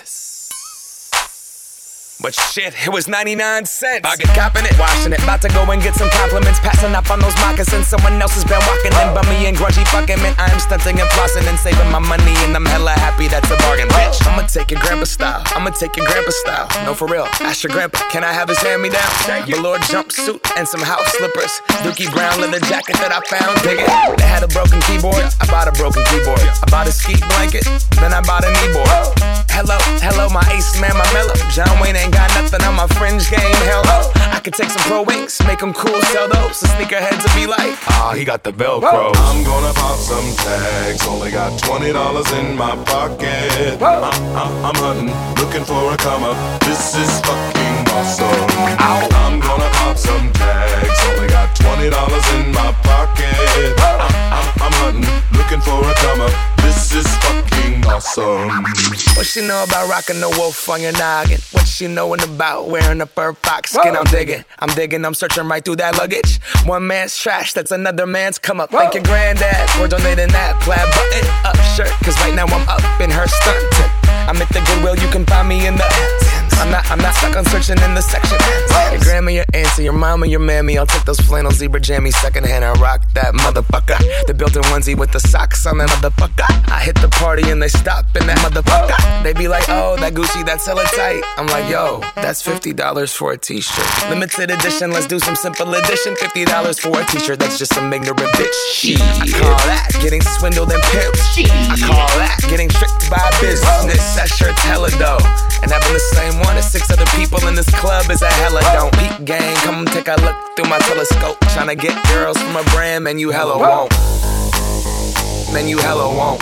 But shit, it was ninety-nine cents. I get copping it, washing it. About to go and get some compliments. Passing up on those moccasins. Someone else has been walking in. Bummy and grungy fucking man. I'm stunting and flossing and saving my money. And I'm hella happy that's a bargain, bitch. I'ma take your grandpa style. I'ma take your grandpa style. No, for real. Ask your grandpa, can I have his hand-me-down? Velour jumpsuit and some house slippers. Dookie brown leather jacket that I found. Dig it. They had a broken keyboard. I bought a broken keyboard. I bought a ski blanket. Then I bought a kneeboard. Hello, hello, my ace man, my mellow. John Wayne ain't got nothing on my fringe game, hell no. I could take some pro wings, make them cool, sell those. The sneakerheads will be like, ah, oh, he got the Velcro. I'm gonna pop some tags, only got twenty dollars in my pocket. I'm, I'm, I'm hunting, looking for a come up. This is fucking awesome. Ow. I'm gonna pop some tags, only got twenty dollars in my pocket. I'm, I'm, I'm hunting, looking for a come up. This is fucking awesome. What she know about rocking the wolf on your noggin? What she knowin' about wearing a fur fox skin? I'm digging, I'm digging, I'm searching right through that luggage. One man's trash, that's another man's come up. Thank your granddad for donating that plaid button up shirt. Cause right now I'm up in her stunt. I'm at the Goodwill, you can find me in the I'm not, I'm not stuck on searching in the section. Your grandma, your auntie, your mama, your mammy. I'll take those flannel zebra jammies secondhand. I rock that motherfucker. The built-in onesie with the socks on that motherfucker. I hit the party and they stop in that motherfucker. They be like, oh, that Gucci, that's hella tight. I'm like, yo, that's fifty dollars for a t-shirt. Limited edition, let's do some simple edition. fifty dollars for a t-shirt, that's just some ignorant bitch. Shit. I call that getting swindled and pimped. I call that getting tricked by business. That shirt's hella dope. And having the same one as six other people in this club is a hella don't. Peep gang, come take a look through my telescope. Tryna get girls from a brand, man, you hella won't. Man, you hella won't.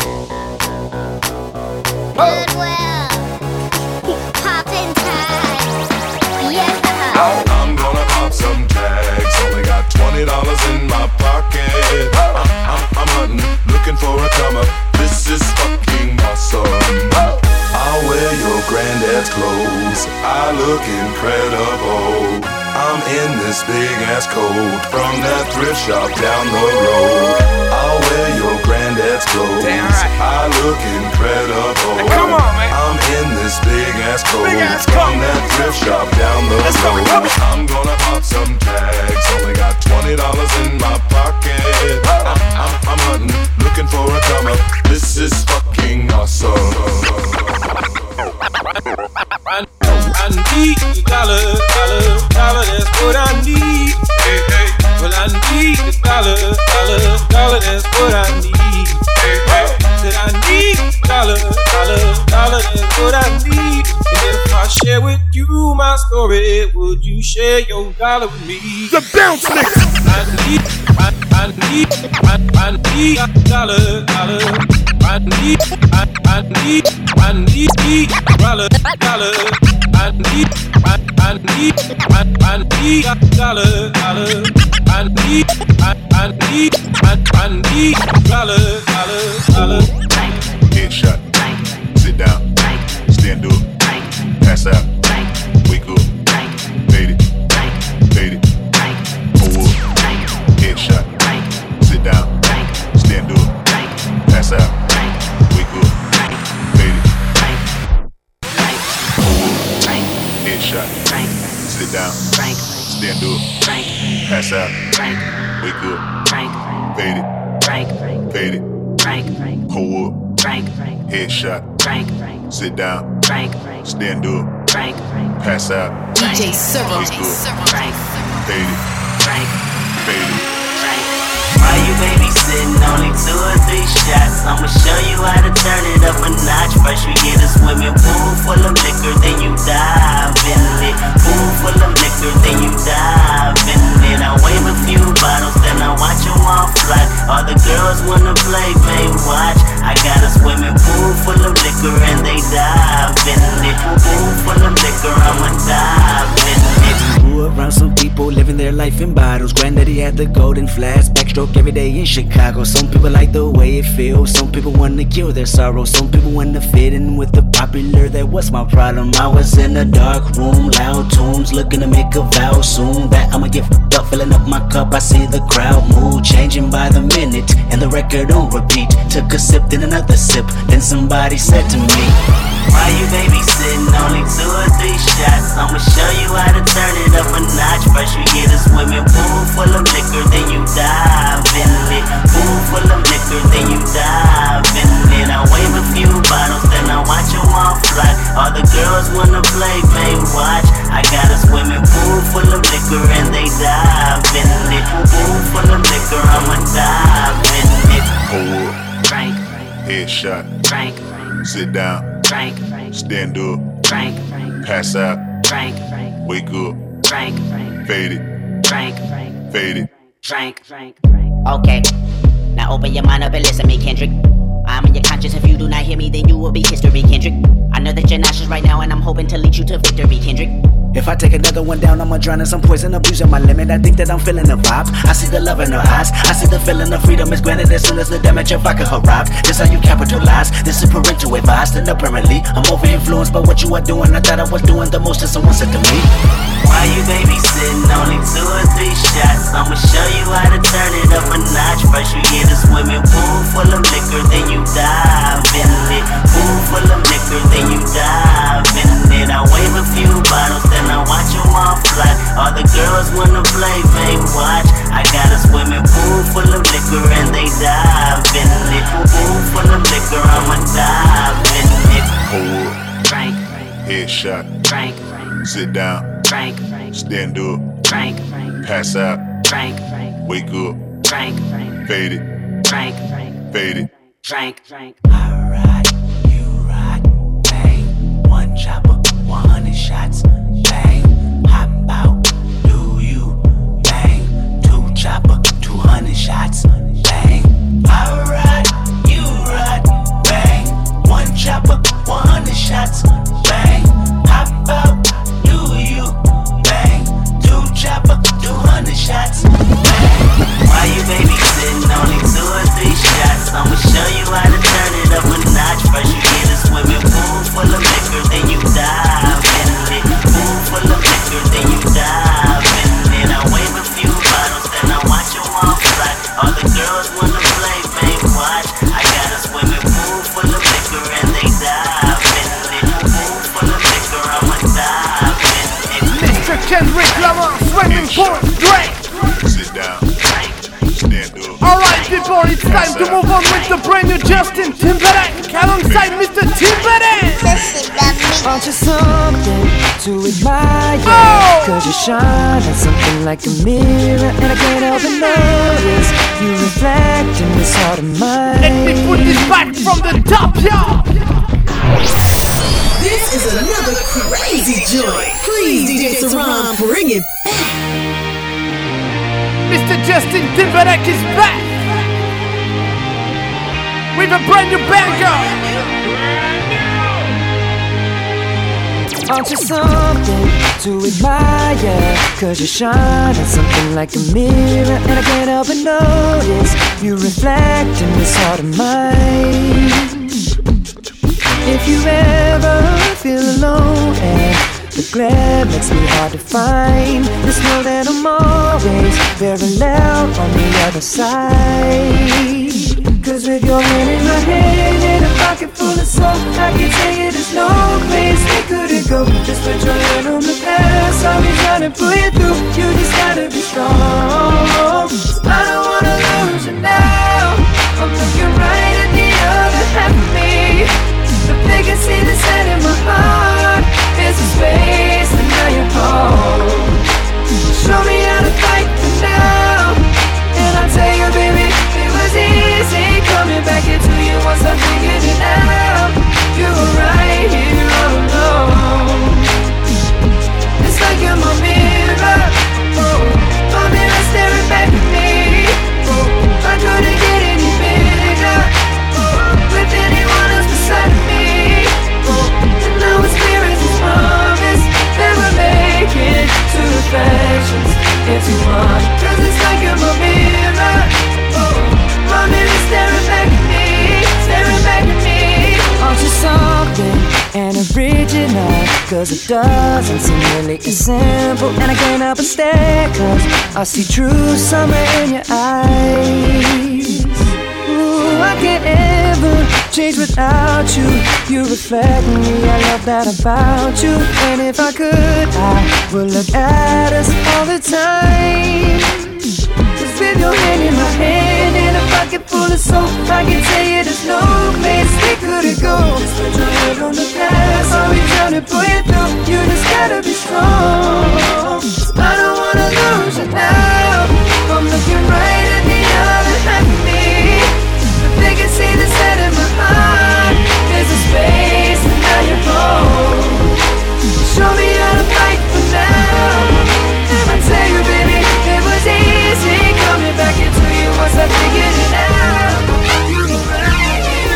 Goodwill, poppin' tags, yes. I'm gonna pop some tags. Only got twenty dollars in my pocket. I'm, I'm, I'm hunting, looking for a come up. This is fucking awesome. I'll wear your granddad's clothes. I look incredible. I'm in this big ass coat from that thrift shop down the road. I'll wear your granddad's clothes. Right. I look incredible. Hey, come on, man. I'm in this big ass coat big ass from that thrift shop down the Let's road. Go, I'm gonna pop some tags. Only got twenty dollars in my pocket. I'm, I'm, I'm hunting, looking for a come up. This is fucking awesome. I, I need a dollar, dollar, dollar, that's what I need. Hey, hey. Well, I need a dollar, dollar, dollar, that's what I need. Hey, hey. Said I need a dollar, dollar, dollar, that's what I need. And if I share with you my story, would you share your dollar with me? The bounce nigga. I need, I, I need, I, I need a dollar, dollar. I need, I, I need, I need, need dollar, dollar. I need, I, I need, I, I need dollar, dollar. I need, I, I need, I, I need dollar, dollar, dollar. Headshot. Sit down. Stand up. Pass out. Wake up. Fade it. Fade it. Hold up. Headshot. Sit down. Stand up. Pass out. Wake up. Fade it. Hold up. Headshot. Sit down. Stand up. Pass out. Wake up. Fade it. Fade it. Hold up. Headshot. Sit down. Stand up. Pass out. D J Servo. Wake up. Fade it. Fade it. Why you babysitting? Only two or three shots. I'ma show you how to turn it up a notch. First you get a swimming pool full of liquor, then you dive in it. Pool full of liquor, then you dive in it. I wave a few bottles, then I watch them all fly. All the girls wanna play, they watch. I got a swimming pool full of liquor and they dive in it. Pool full of liquor, I'ma dive in it. Grew around some people living their life in bottles. Granddaddy had the golden flask, backstroke every day in Chicago. Some people like the way it feels. Some people wanna cure their sorrow. Some people wanna fit in with the popular. That was my problem. I was in a dark room, loud tunes, looking to make a vow soon that I'ma get fucked up, filling up my cup. I see the crowd mood changing by the minute, and the record on repeat. Took a sip, then another sip. Then somebody said to me, why you babysitting? Only two or three shots. I'ma show you how to turn it up a notch. First you get a swimming pool full of liquor, then you dive in it. Pool full of liquor, then you dive in it. I wave a few bottles, then I watch them all fly. All the girls wanna play, they watch. I got a swimming pool full of liquor and they dive in it. Pool full of liquor, I'ma dive in it. Hold up. Drink. Headshot. Drink. Sit down. Drink. Stand up. Drink. Pass out. Drink. Wake up. Drink. Fade it. Drink. Fade it. Drink. Okay, now open your mind up and listen to me, Kendrick. I'm in your conscience. If you do not hear me, then you will be history, Kendrick. I know that you're nauseous right now, and I'm hoping to lead you to victory, Kendrick. if I take another one down, I'ma drown in some poison, abusing my limit. I think that I'm feeling the vibes. I see the love in her eyes. I see the feeling of freedom is granted as soon as the damage of vodka arrives. This how you capitalize. This is parental advice. And apparently, I'm over influenced by what you are doing. I thought I was doing the most, and someone said to me, why you babysitting? Only two or three shots. I'ma show you how to turn it up a notch. First you get a swimming pool full of liquor, then you dive in it. Pool full of liquor, then you dive in it. I wave a few Hold up. Frank. Headshot. Frank. Sit down. Frank. Stand up. Frank. Pass out. Frank. Wake up. Frank. Fade it. Frank. Fade it. Frank. Frank. Alright, you ride, bang. One chopper, one hundred shots, bang. Hop out, do you, bang. Two chopper, two hundred shots, bang. Alright, you ride, bang. One chopper, one hundred shots, bang. Hop out, do you, bang. Two chopper, two hundred shots, bang. Why you babysitting? Only two or three shots. I'ma show you how to turn it up a notch. First you get a swimming pool full of liquor, then you dive in it. Pool full of liquor, then you dive in it. I wave a few bottles, then I watch you walk by. All the girls wanna play, babe, watch. I got a swimming pool full of liquor and they dive in it. Pool full of liquor, I'ma dive in it. Mister Kendrick Lamar, swimming pool, Drake. Sit down. Stand up. Alright people, it's time to move on with the brand new Justin Timberlake alongside Mister Timberlake. Aren't you something to admire? Oh! Cause you shine like something like a mirror, and I can't help but notice you reflect in this heart of mine. Let me put this back from the top, y'all. This is another crazy joint. Please, D J Saran, bring it back. Mister Justin Timberlake is back with a brand new banger. Aren't you something to admire? Cause you shine like something like a mirror, and I can't help but notice you reflect in this heart of mine. If you ever feel alone and the glare makes me hard to find, just know that I'm always very loud on the other side. Cause with your hand in my hand and a pocket full of soul, I can tell you there's no place we couldn't go. Just put your hand on the past, I'll be trying to pull you through. You just gotta be strong. I don't wanna lose you now. I'm looking right at the other half of me. The they can see the set in my heart. There's a space and now you're home. Show me how to fight for now, and I'll tell you, baby, it was easy coming back into you once I figured it out. You were right here all alone. It's like you're my mirror, oh, my mirror staring back at me. Oh, I couldn't get any bigger, oh, with anyone else beside me. Oh, and now it's clear as a promise that we're making two reflections into one. Cause it's like you're my mirror, oh, my mirror staring back at me, staring back at me. Aren't you something and original? Cause it doesn't seem really as simple, and I can't help but stare, cause I see true summer in your eyes. Ooh, I can't ever change without you. You reflect me, I love that about you. And if I could, I would look at us all the time. Cause with your hand in my hand and a pocket full of soap, I can tell you there's no place we couldn't go. Just put your head on the past, I'll be trying to pull you through. You just gotta be strong. I don't wanna lose you now. I'm looking right at the other half of me. But they can see the set in my heart. There's a space and now you're home. Show me how to fight for now, and I tell you, baby, it was easy coming back into you once I figured it out. You were right here.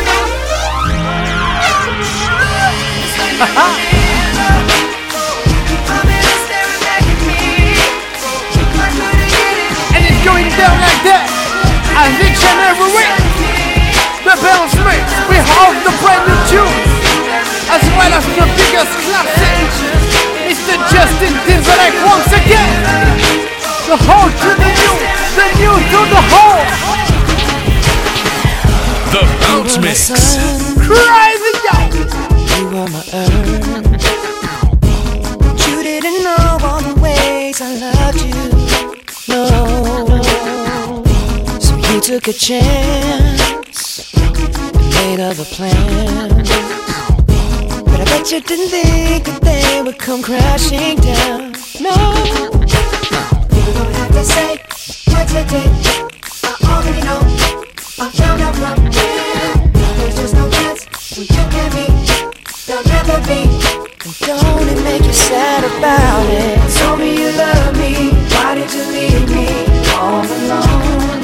It's like you're my mirror, my mirror staring back at me. I couldn't get it. And it's going down like that. As each and every week, the Bounce Mix, we hold the brand new tunes, as well as the biggest classics. Mister Justin Timberlake once again. The whole to the new, the new to the whole. The Bounce Mix. Crazy, yo. You were my earth, but you didn't know all the ways I loved you. No, so you took a chance and made other plans. you didn't think that they would come crashing down. No. You don't have to say what you did. I already know. I found out from you. There's just no chance when you and me. There'll never be. And don't it make you sad about it? Told me you love me. Why did you leave me all alone?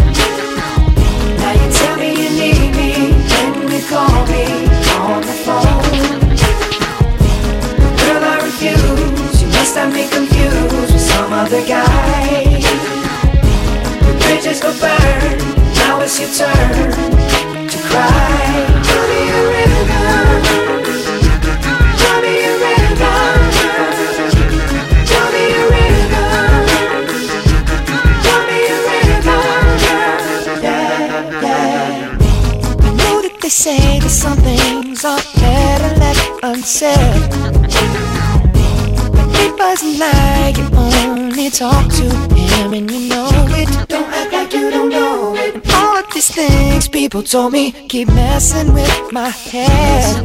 Now you tell me you need me when you call me on the phone. Girl, I refuse. You must have me confused with some other guy. The bridges go burn. Now it's your turn to cry. Tell me a rhythm. Tell me a rhythm. Tell me a rhythm. Tell me a rhythm. Yeah, yeah. I know that they say that some things are better left unsaid. But it wasn't like you only talk to him and you know it. Don't act like you don't know it. And all of these things people told me keep messing with my head.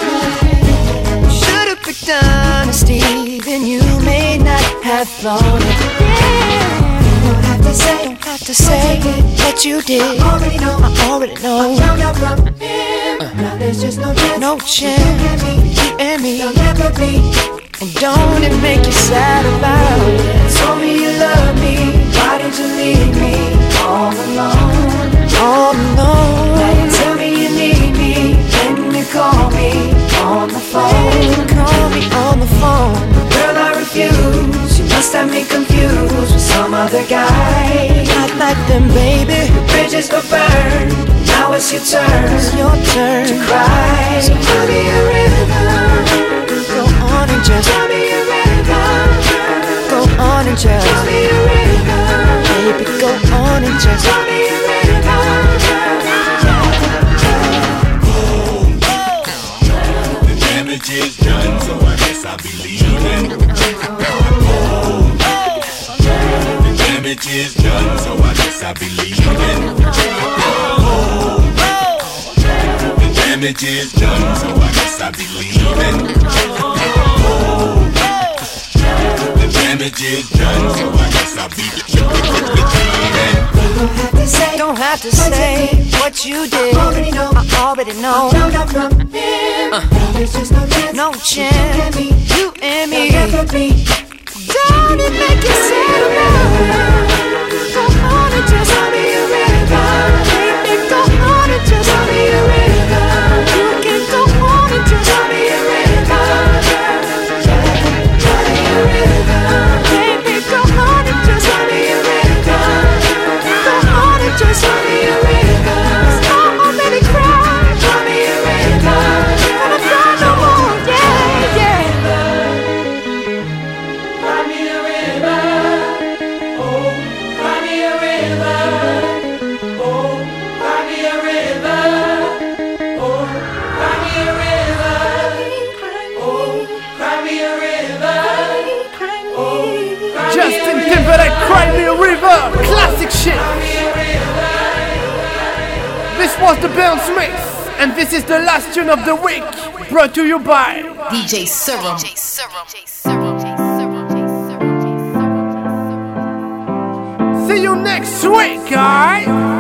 Should've picked honesty, then you may not have thought it. Yeah. Don't have to say, don't have to say what you did. I already know, I already know. I found out from him. Uh. Now there's just no chance, no chance. You and me, there'll never be. And don't it make you sad about it? Told me you love me. Why did you leave me all alone? All alone. Now you tell me you need me when you call me on the phone. Call me on the phone. Girl, I refuse. You must have me confused with some other guy. Not like them, baby. The bridges go burn. Now it's your turn. It's your turn to cry. So tell me a rhythm. Go on and just tell me a rhythm. Go on and just tell me a rhythm. Baby, go on and just tell me a rhythm. The damage is done, so I guess I'll be leaving. The damage is done, so I guess I'll be leaving. The damage is done, so I guess I'll be leaving. The damage is done, so I guess I'll be leaving. Don't have to say, don't have to say what you did. I already know, I already know. I found out from him. Uh. There's just no chance, no chance. You and me, you and me. Don't it make you sad about it? Go on and just tell me a rhythm. Baby, go on and just tell me a rhythm. You can go on and just tell me a rhythm. Tell me a rhythm. Baby, go on and just tell me a rhythm. Go on and just tell me a rhythm. I already cried. Tell me a rhythm. Gonna cry no more, yeah, yeah. Cry me a river. Oh, cry me a river. Oh, cry me a river. Oh, cry me a river. Oh, cry me a river. Oh, Justin Timberlake, Cry Me a River, classic shit. This was the Bounce Mix, and this is the last tune of the week, brought to you by D J Serum. See you next week, alright?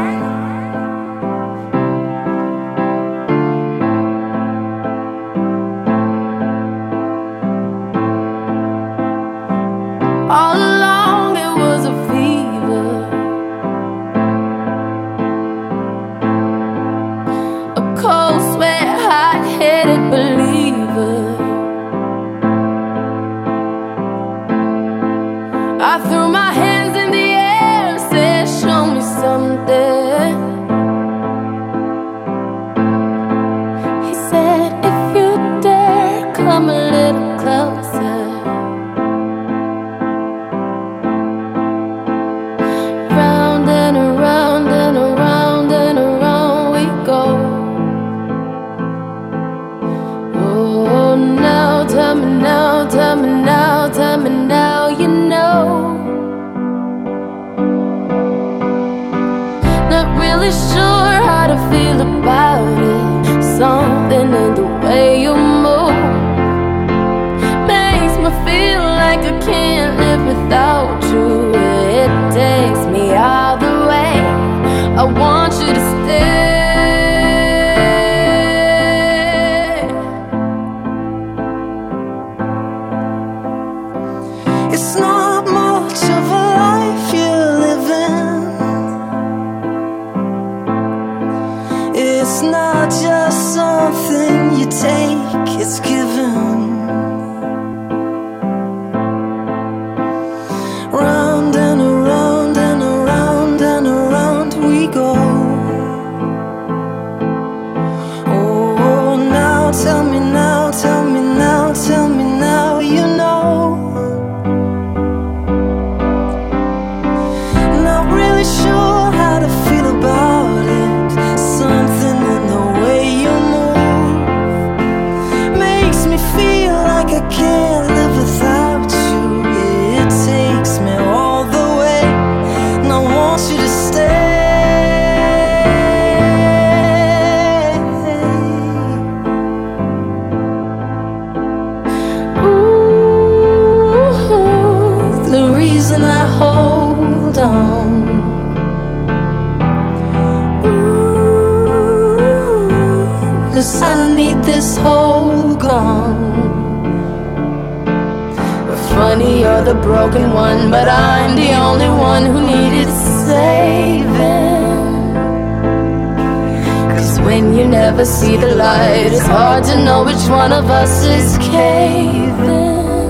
All along it was a fever, a cold sweat, hot-headed believer. I threw my hands in the air, said show me something. He said if you dare, come a little closer. Tell me now, tell me now, you know. Not really sure how to feel about it. Something in the way you move. It's not much of a life you're living. It's not just something you take, it's given. Round and around and around and around we go. Oh, now tell me now, tell me now, tell me now, you know. Not really sure how to feel about it. Something in the way you move makes me feel like I can't live without you. It takes me all the way, and I want you to stay. Ooh, the reason I hold on. Ooh, 'cause I need this hole gone. Funny, you're the broken one, but I'm the only one who needed saving. 'Cause when you never see the light, it's hard to know which one of us is caving.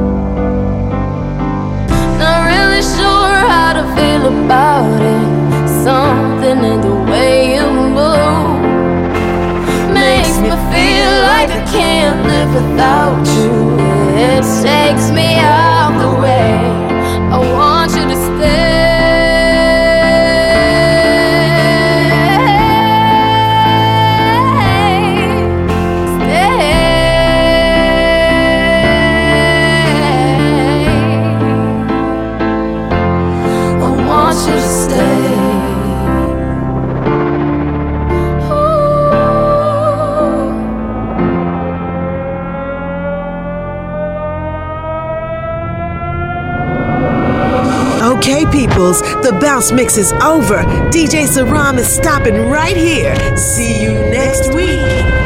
Not really sure how to feel about it. Something in the way you move makes me feel like I can't live without you. It takes me out the way. I want you to stay. Stay. I want you to stay. Okay, peoples, the bounce mix is over. D J Saram is stopping right here. See you next week.